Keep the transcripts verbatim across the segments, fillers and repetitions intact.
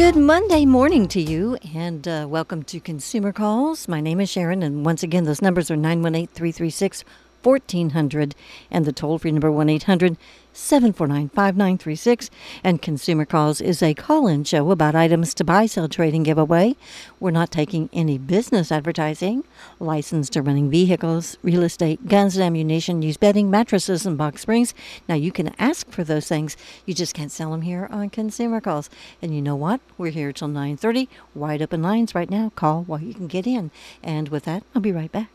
Good Monday morning to you, and uh, welcome to Consumer Calls. My name is Sharon, and once again, those numbers are nine one eight, three three six, one four zero zero and the toll-free number one eight hundred, seven four nine, five nine three six. And Consumer Calls is a call-in show about items to buy, sell, trade, and give away. We're not taking any business advertising. Licensed to running vehicles, real estate, guns and ammunition, used bedding, mattresses, and box springs. Now, you can ask for those things. You just can't sell them here on Consumer Calls. And you know what? We're here till nine thirty. Wide open lines right now. Call while you can get in. And with that, I'll be right back.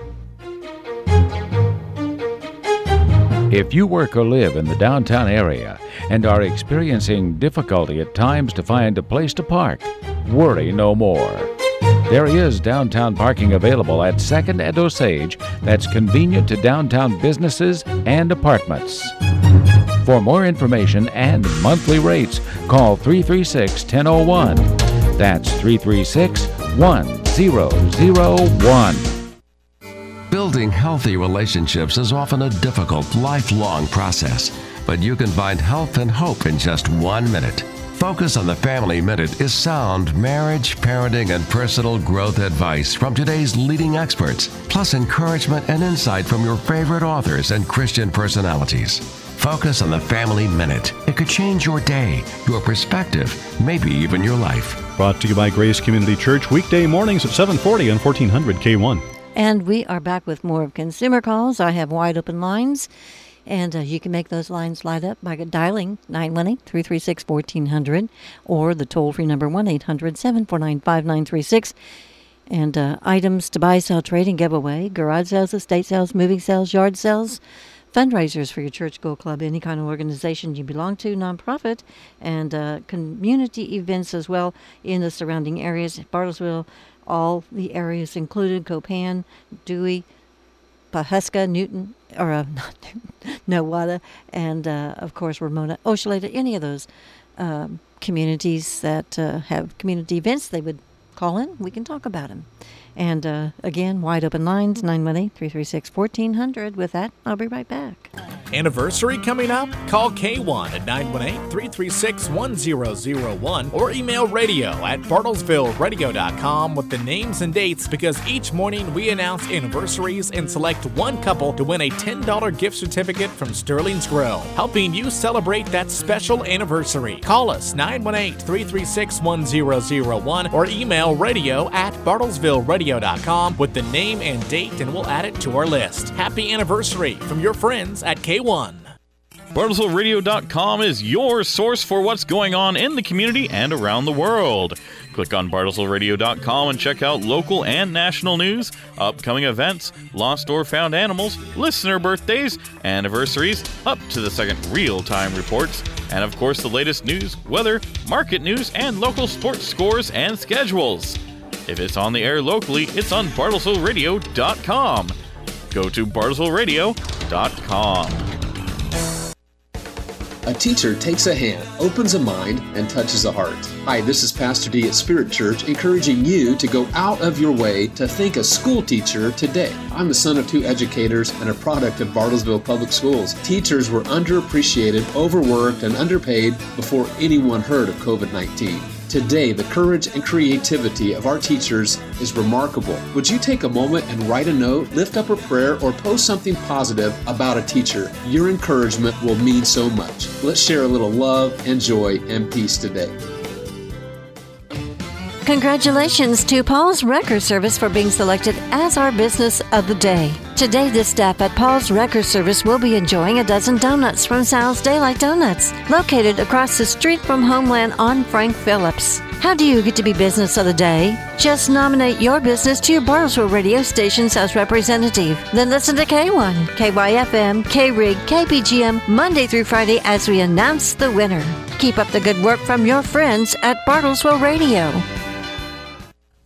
If you work or live in the downtown area and are experiencing difficulty at times to find a place to park, worry no more. There is downtown parking available at second and Osage that's convenient to downtown businesses and apartments. For more information and monthly rates, call three three six, one zero zero one. That's three three six, one zero zero one. Building healthy relationships is often a difficult, lifelong process, but you can find health and hope in just one minute. Focus on the Family Minute is sound marriage, parenting, and personal growth advice from today's leading experts, plus encouragement and insight from your favorite authors and Christian personalities. Focus on the Family Minute. It could change your day, your perspective, maybe even your life. Brought to you by Grace Community Church, weekday mornings at seven forty and fourteen hundred K one. And we are back with more of Consumer Calls. I have wide open lines, and uh, you can make those lines light up by dialing nine one eight, three three six, one four zero zero or the toll-free number one eight hundred, seven four nine, five nine three six. And uh, items to buy, sell, trade, and give away, garage sales, estate sales, moving sales, yard sales, fundraisers for your church, school, club, any kind of organization you belong to, nonprofit, and uh, community events as well in the surrounding areas, Bartlesville, all the areas included, Copan, Dewey, Pawhuska, Newton, or uh, not Newton, Nowata, and uh, of course Ramona, Oshaleta, any of those um, communities that uh, have community events, they would call in. We can talk about them. And uh, again, wide open lines, nine one eight, three three six, one four zero zero. With that, I'll be right back. Anniversary coming up? Call K one at nine one eight, three three six, one zero zero one or email radio at bartlesville radio dot com with the names and dates, because each morning we announce anniversaries and select one couple to win a ten dollars gift certificate from Sterling's Grill, helping you celebrate that special anniversary. Call us nine one eight, three three six, one zero zero one or email radio at bartlesville radio dot com with the name and date, and we'll add it to our list. Happy anniversary from your friends at K one. Bartlesville radio dot com is your source for what's going on in the community and around the world. Click on bartlesville radio dot com and check out local and national news, upcoming events, lost or found animals, listener birthdays, anniversaries, up to the second real-time reports, and of course the latest news, weather, market news, and local sports scores and schedules. If it's on the air locally, it's on bartlesville radio dot com. Go to bartlesville radio dot com. A teacher takes a hand, opens a mind, and touches a heart. Hi, this is Pastor D at Spirit Church, encouraging you to go out of your way to think a school teacher today. I'm the son of two educators and a product of Bartlesville Public Schools. Teachers were underappreciated, overworked, and underpaid before anyone heard of COVID nineteen. Today, the courage and creativity of our teachers is remarkable. Would you take a moment and write a note, lift up a prayer, or post something positive about a teacher? Your encouragement will mean so much. Let's share a little love and joy and peace today. Congratulations to Paul's Wrecker Service for being selected as our business of the day. Today, the staff at Paul's Wrecker Service will be enjoying a dozen donuts from Sal's Daylight Donuts, located across the street from Homeland on Frank Phillips. How do you get to be business of the day? Just nominate your business to your Bartlesville radio station's as representative. Then listen to K one, K Y F M, K-Rig, K P G M, Monday through Friday as we announce the winner. Keep up the good work from your friends at Bartlesville Radio.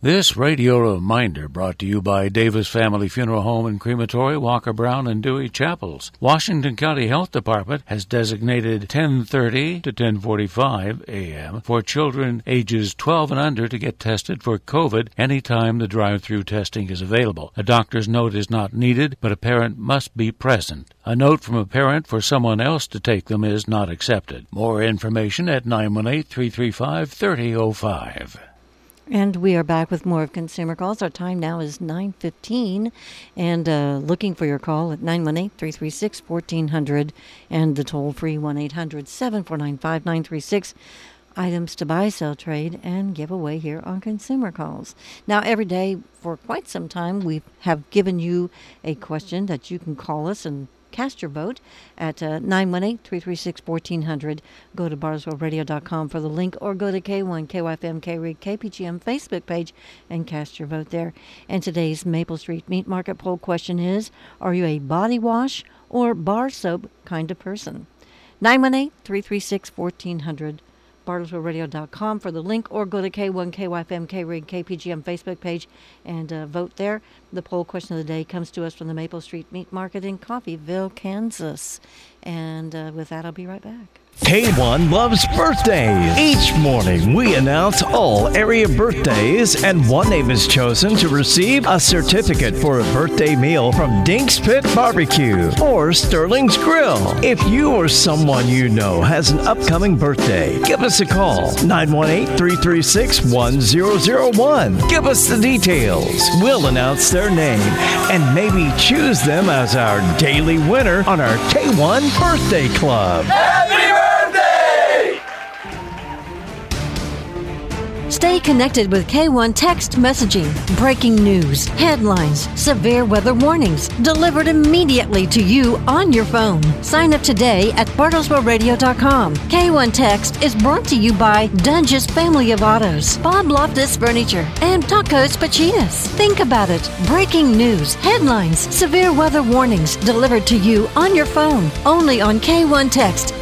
This radio reminder brought to you by Davis Family Funeral Home and Crematory, Walker Brown and Dewey Chapels. Washington County Health Department has designated ten thirty to ten forty-five a.m. for children ages twelve and under to get tested for COVID anytime the drive-through testing is available. A doctor's note is not needed, but a parent must be present. A note from a parent for someone else to take them is not accepted. More information at nine one eight, three three five, three zero zero five. And we are back with more of Consumer Calls. Our time now is nine fifteen, and uh, looking for your call at nine one eight, three three six, one four zero zero and the toll-free one eight hundred, seven four nine, five nine three six. Items to buy, sell, trade, and give away here on Consumer Calls. Now, every day for quite some time, we have given you a question that you can call us and cast your vote at uh, nine one eight, three three six, one four zero zero. Go to bartlesville radio dot com for the link, or go to K one, K Y F M, K R I G, K P G M Facebook page and cast your vote there. And today's Maple Street Meat Market poll question is, are you a body wash or bar soap kind of person? nine one eight, three three six, one four zero zero. bartlesville radio dot com for the link, or go to K one, K Y F M, K R I G, K P G M Facebook page and uh, vote there. The poll question of the day comes to us from the Maple Street Meat Market in Coffeyville, Kansas. And uh, with that, I'll be right back. K one loves birthdays. Each morning, we announce all area birthdays, and one name is chosen to receive a certificate for a birthday meal from Dink's Pit Barbecue or Sterling's Grill. If you or someone you know has an upcoming birthday, give us a call, nine one eight, three three six, one zero zero one. Give us the details. We'll announce their name and maybe choose them as our daily winner on our K one Birthday Club. Happy birthday! Stay connected with K one text messaging, breaking news, headlines, severe weather warnings, delivered immediately to you on your phone. Sign up today at bartlesville radio dot com. K one Text is brought to you by Dunge's Family of Autos, Bob Loftus Furniture, and Tacos Pachitas. Think about it. Breaking news, headlines, severe weather warnings, delivered to you on your phone. Only on K one Text.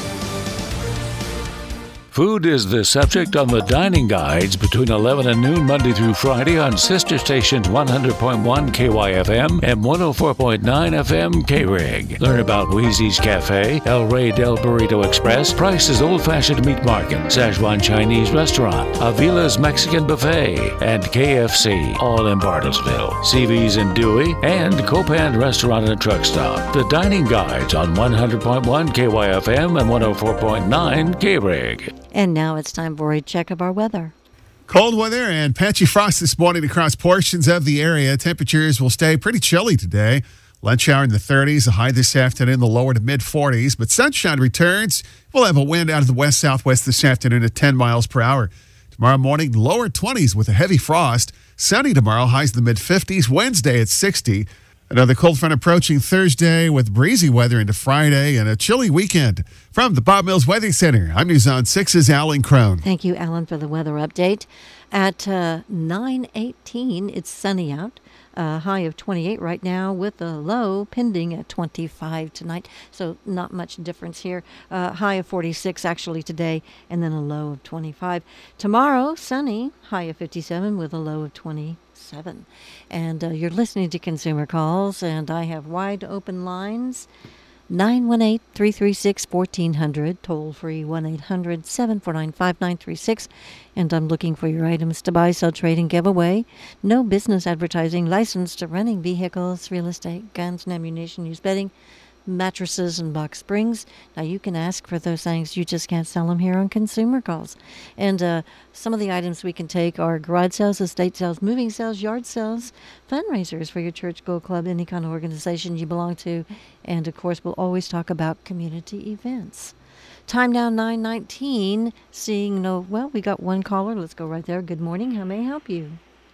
Food is the subject on the dining guides between eleven and noon Monday through Friday on sister stations one hundred point one K Y F M and one oh four point nine F M K R I G. Learn about Wheezy's Cafe, El Rey del Burrito Express, Price's Old Fashioned Meat Market, Szechuan Chinese Restaurant, Avila's Mexican Buffet, and K F C, all in Bartlesville. C V's in Dewey, and Copan Restaurant and Truck Stop. The dining guides on one hundred point one K Y F M and one oh four point nine K R I G. And now it's time for a check of our weather. Cold weather and patchy frost this morning across portions of the area. Temperatures will stay pretty chilly today. Lunch hour in the thirties, a high this afternoon, the lower to mid-forties. But sunshine returns. We'll have a wind out of the west-southwest this afternoon at ten miles per hour. Tomorrow morning, lower twenties with a heavy frost. Sunny tomorrow, highs in the mid-fifties. Wednesday at sixty. Another cold front approaching Thursday with breezy weather into Friday and a chilly weekend. From the Bob Mills Weather Center, I'm News on six's Alan Crone. Thank you, Alan, for the weather update. At uh, nine eighteen, it's sunny out. A high of twenty-eight right now with a low pending at twenty-five tonight. So not much difference here. Uh, high of forty-six actually today, and then a low of twenty-five. Tomorrow, sunny, high of fifty-seven with a low of twenty-seven. And uh, you're listening to Consumer Calls, and I have wide open lines. nine one eight, three three six, one four zero zero, toll free one eight hundred, seven four nine, five nine three six. And I'm looking for your items to buy, sell, trade, and give away. No business advertising, licensed to renting vehicles, real estate, guns and ammunition, used bedding, mattresses, and box springs. Now, you can ask for those things. You just can't sell them here on Consumer Calls. And uh, some of the items we can take are garage sales, estate sales, moving sales, yard sales, fundraisers for your church, go club, any kind of organization you belong to. And, of course, we'll always talk about community events. Time now, nine nineteen. Seeing no, well, we got one caller. Let's go right there. Good morning. How may I help you?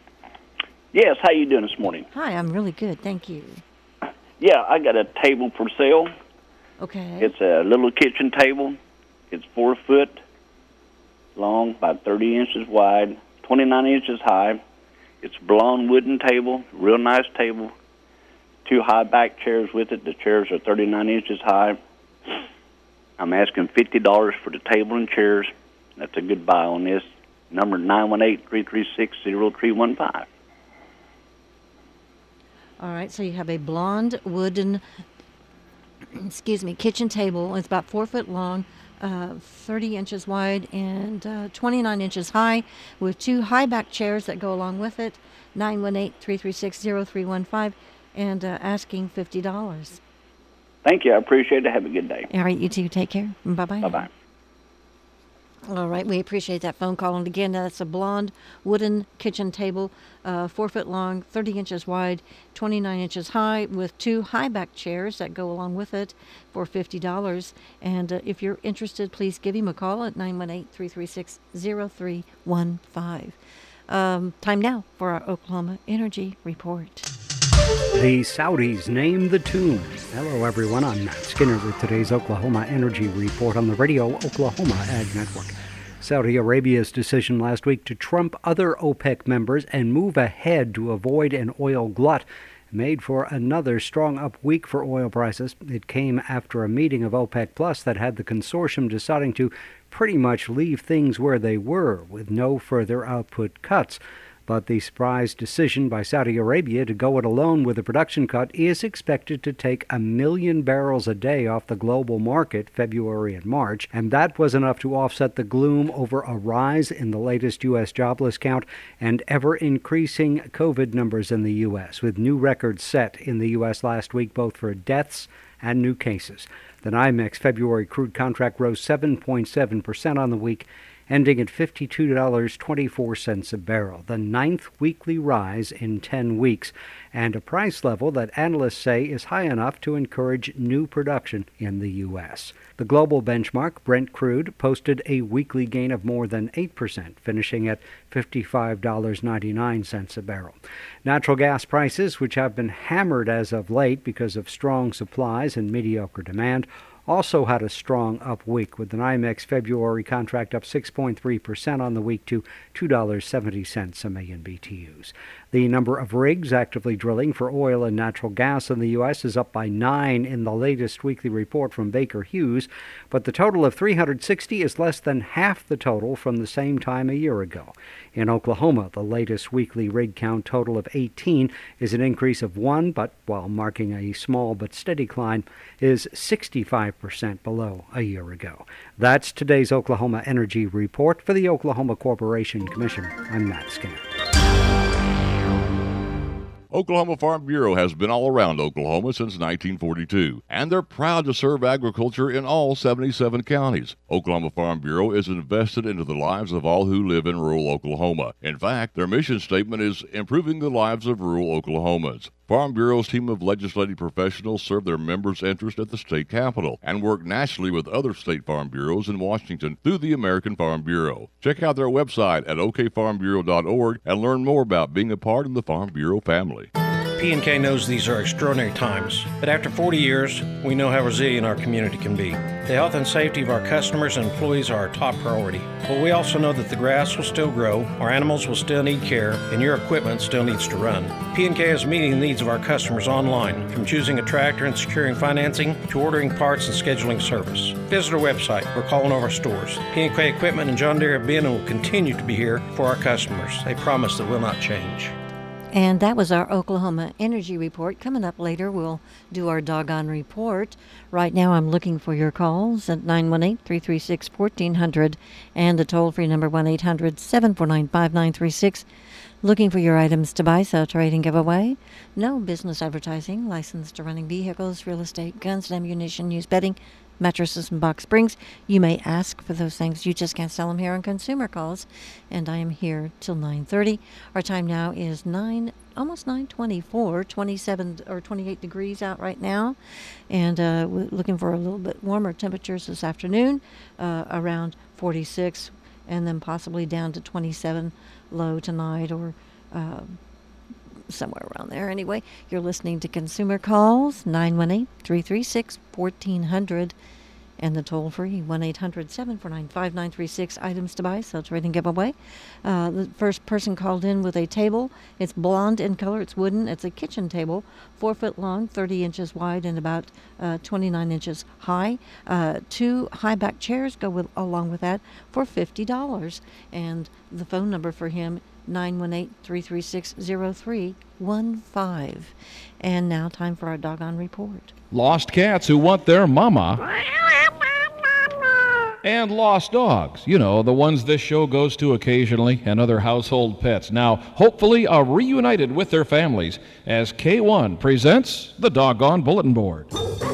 Yes, how you doing this morning? Hi, I'm really good. Thank you. Yeah, I got a table for sale. Okay. It's a little kitchen table. It's four foot long, about thirty inches wide, twenty-nine inches high. It's a blown wooden table, real nice table. Two high back chairs with it. The chairs are thirty-nine inches high. I'm asking fifty dollars for the table and chairs. That's a good buy on this. Number nine one eight, three three six, zero three one five. All right, so you have a blonde wooden, excuse me, kitchen table. It's about four foot long, uh, thirty inches wide, and uh, twenty-nine inches high, with two high back chairs that go along with it. nine one eight, three three six, zero three one five, and uh, asking fifty dollars. Thank you. I appreciate it. Have a good day. All right, you too. Take care. Bye-bye. Bye-bye. All right, we appreciate that phone call. And again, that's a blonde wooden kitchen table, uh, four foot long, thirty inches wide, twenty-nine inches high, with two high back chairs that go along with it for fifty dollars. And uh, if you're interested, please give him a call at nine one eight, three three six, zero three one five. Um, time now for our Oklahoma Energy Report. The Saudis name the tune. Hello, everyone. I'm Matt Skinner with today's Oklahoma Energy Report on the Radio Oklahoma Ag Network. Saudi Arabia's decision last week to trump other OPEC members and move ahead to avoid an oil glut made for another strong up week for oil prices. It came after a meeting of OPEC Plus that had the consortium deciding to pretty much leave things where they were with no further output cuts. But the surprise decision by Saudi Arabia to go it alone with a production cut is expected to take a million barrels a day off the global market February and March, and that was enough to offset the gloom over a rise in the latest U S jobless count and ever-increasing COVID numbers in the U S, with new records set in the U S last week both for deaths and new cases. The NYMEX February crude contract rose seven point seven percent on the week, ending at fifty-two dollars and twenty-four cents a barrel, the ninth weekly rise in ten weeks, and a price level that analysts say is high enough to encourage new production in the U S. The global benchmark, Brent crude, posted a weekly gain of more than eight percent, finishing at fifty-five dollars and ninety-nine cents a barrel. Natural gas prices, which have been hammered as of late because of strong supplies and mediocre demand, also had a strong up week, with the NYMEX February contract up six point three percent on the week to two dollars and seventy cents a million B T Us. The number of rigs actively drilling for oil and natural gas in the U S is up by nine in the latest weekly report from Baker Hughes, but the total of three hundred sixty is less than half the total from the same time a year ago. In Oklahoma, the latest weekly rig count total of eighteen is an increase of one, but while marking a small but steady climb, is sixty-five percent below a year ago. That's today's Oklahoma Energy Report. For the Oklahoma Corporation Commission, I'm Matt Skinner. Oklahoma Farm Bureau has been all around Oklahoma since nineteen forty-two, and they're proud to serve agriculture in all seventy-seven counties. Oklahoma Farm Bureau is invested into the lives of all who live in rural Oklahoma. In fact, their mission statement is improving the lives of rural Oklahomans. Farm Bureau's team of legislative professionals serve their members' interest at the state capitol and work nationally with other state farm bureaus in Washington through the American Farm Bureau. Check out their website at o k farm bureau dot org and learn more about being a part of the Farm Bureau family. P and K knows these are extraordinary times, but after forty years, we know how resilient our community can be. The health and safety of our customers and employees are our top priority. But we also know that the grass will still grow, our animals will still need care, and your equipment still needs to run. P and K is meeting the needs of our customers online, from choosing a tractor and securing financing to ordering parts and scheduling service. Visit our website or call one of our stores. P and K Equipment and John Deere have been and will continue to be here for our customers. They promise that will not change. And that was our Oklahoma Energy Report. Coming up later, we'll do our Doggone Report. Right now, I'm looking for your calls at nine one eight, three three six, one four zero zero and the toll-free number one eight hundred, seven four nine, five nine three six. Looking for your items to buy, sell, trade, and give away. No business advertising. Licensed to running vehicles, real estate, guns and ammunition, used bedding, mattresses, and box springs. You may ask for those things. You just can't sell them here on Consumer Calls. And I am here till nine thirty. Our time now is nine, almost nine twenty-four, twenty-seven or twenty-eight degrees out right now. And uh, we're looking for a little bit warmer temperatures this afternoon, uh, around forty-six, and then possibly down to twenty-seven low tonight, or uh, somewhere around there. Anyway, you're listening to Consumer Calls, nine one eight, three three six, one four zero zero. and the toll-free one eight hundred seven four nine five nine three six. Items to buy, sell, trade, and giveaway. Uh, the first person called in with a table. It's blonde in color. It's wooden. It's a kitchen table, four foot long, thirty inches wide, and about uh, twenty-nine inches high. Uh, two high-back chairs go with, along with that for fifty dollars. And the phone number for him, nine one eight, three three six, zero three one five. And now time for our doggone report. Lost cats who want their mama. And lost dogs, you know, the ones this show goes to occasionally, and other household pets, now hopefully are reunited with their families as K one presents the Doggone Bulletin Board.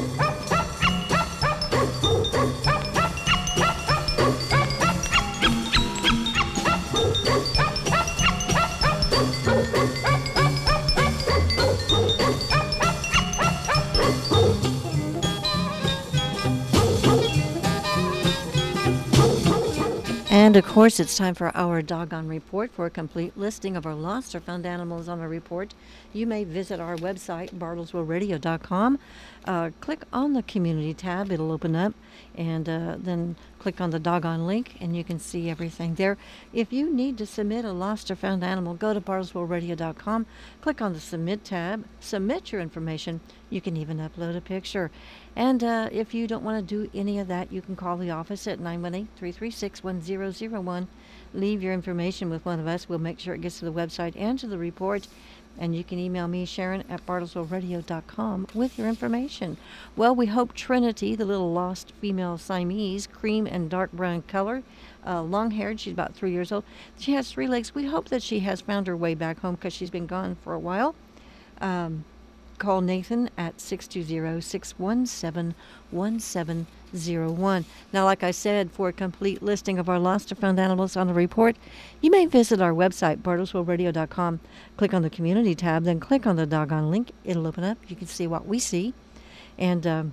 And of course, it's time for our Doggone Report. For a complete listing of our lost or found animals on our report, you may visit our website, bartlesville radio dot com. Uh, click on the community tab, it'll open up, and uh, then click on the Doggone link, and you can see everything there. If you need to submit a lost or found animal, go to bartlesville radio dot com, click on the Submit tab, submit your information. You can even upload a picture. And uh, if you don't want to do any of that, you can call the office at nine one eight, three three six, one zero zero one. Leave your information with one of us. We'll make sure it gets to the website and to the report. And you can email me, Sharon, at bartlesville radio dot com with your information. Well, we hope Trinity, the little lost female Siamese, cream and dark brown color, uh, long-haired, she's about three years old. She has three legs. We hope that she has found her way back home because she's been gone for a while. Um, call Nathan at six two zero, six one seven, one seven zero one. Now, like I said, for a complete listing of our lost or found animals on the report, you may visit our website, bartlesville radio dot com. Click on the community tab, then click on the Doggone link. It'll open up. You can see what we see. And um,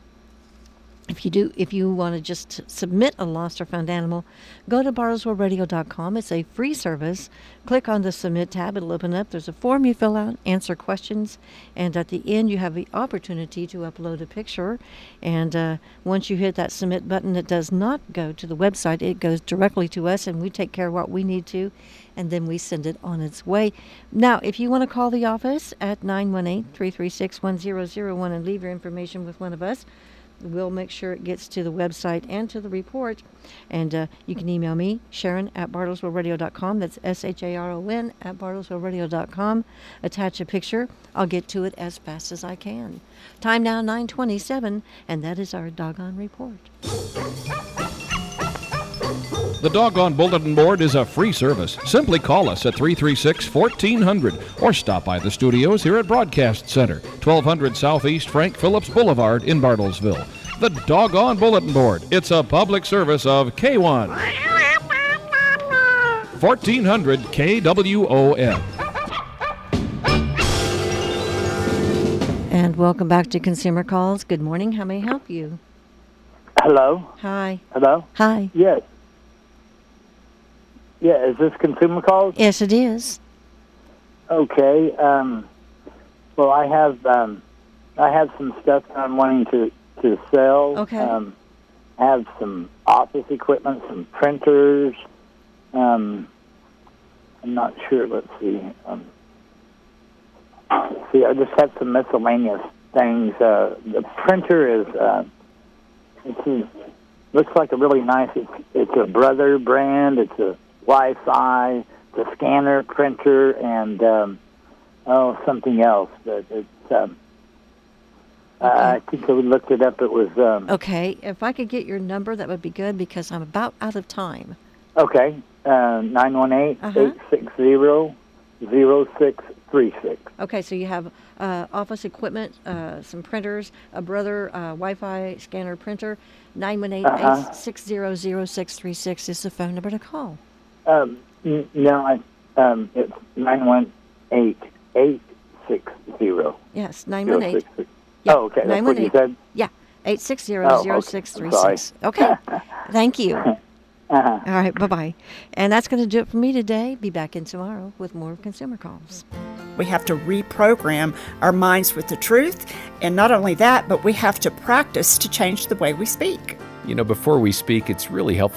if you do, if you want to just submit a lost or found animal, go to bartlesville radio dot com. It's a free service. Click on the Submit tab. It'll open up. There's a form you fill out, answer questions, and at the end you have the opportunity to upload a picture. And uh, once you hit that Submit button, it does not go to the website. It goes directly to us, and we take care of what we need to, and then we send it on its way. Now, if you want to call the office at nine one eight, three three six, one zero zero one and leave your information with one of us, we'll make sure it gets to the website and to the report. And uh, you can email me, Sharon, at bartlesville radio dot com. That's S H A R O N at bartlesville radio dot com. Attach a picture. I'll get to it as fast as I can. Time now, nine twenty-seven, and that is our Doggone Report. The Doggone Bulletin Board is a free service. Simply call us at three three six, one four zero zero or stop by the studios here at Broadcast Center, twelve hundred Southeast Frank Phillips Boulevard in Bartlesville. The Doggone Bulletin Board. It's a public service of K one. fourteen hundred K W O N. And welcome back to Consumer Calls. Good morning. How may I help you? Hello? Hi. Hello? Hi. Yes. Yeah, is this Consumer Calls? Yes, it is. Okay. Um, well, I have um, I have some stuff I'm wanting to, to sell. Okay. Um, I have some office equipment, some printers. Um, I'm not sure. Let's see. Um, see, I just have some miscellaneous things. Uh, the printer is uh, it's a, looks like a really nice. It's, it's a Brother brand. It's a Wi-Fi, the scanner, printer, and um, oh, something else. But it's um, okay. uh, I think we looked it up. It was um, okay. If I could get your number, that would be good because I'm about out of time. Okay, uh, nine one eight, eight six zero, zero six three six. Okay, so you have uh, office equipment, uh, some printers, a Brother uh, Wi-Fi scanner printer. nine one eight, eight six zero, zero six three six is the phone number to call. Um, n- no, I, um, it's nine one eight, eight six zero. Yes, nine one eight. Yeah, oh, okay, that's what you said? Yeah, eight six zero, zero six three six. Okay, thank you. Uh-huh. All right, bye-bye. And that's going to do it for me today. Be back in tomorrow with more Consumer Calls. We have to reprogram our minds with the truth, and not only that, but we have to practice to change the way we speak. You know, before we speak, it's really helpful